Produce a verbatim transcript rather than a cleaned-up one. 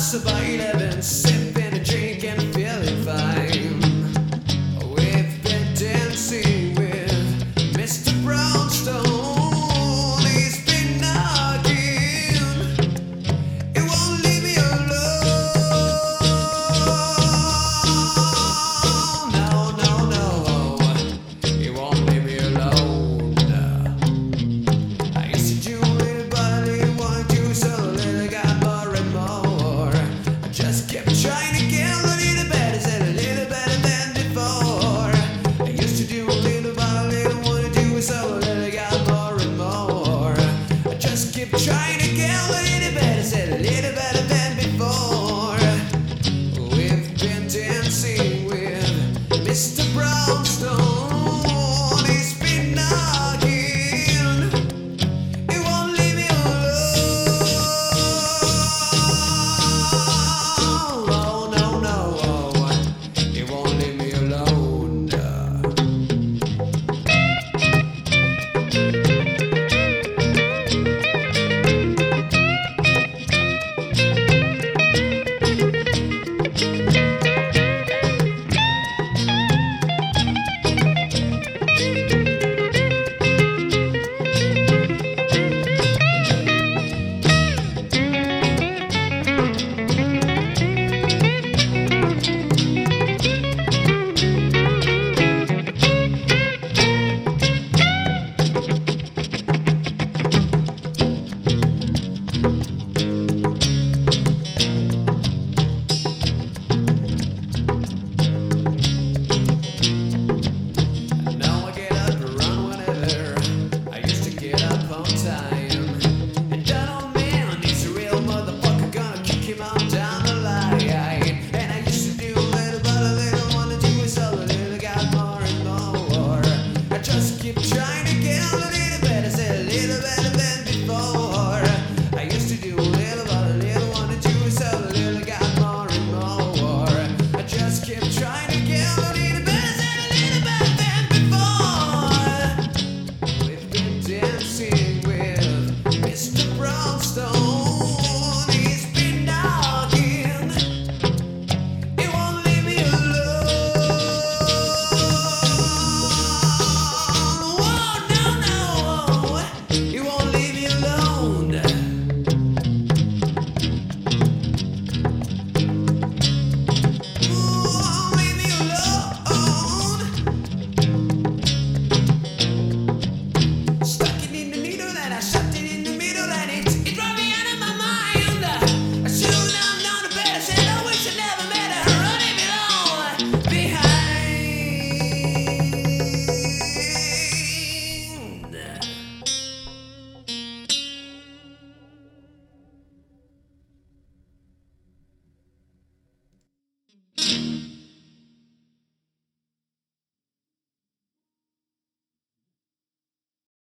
surviving, sipping and drinking, feeling fine. We've been dancing with Mister Brownstone. He's been knocking, he won't leave me alone. No, no, no, he won't leave me alone. I used to do it, but he wanted to, so little got more and more. I just kept trying.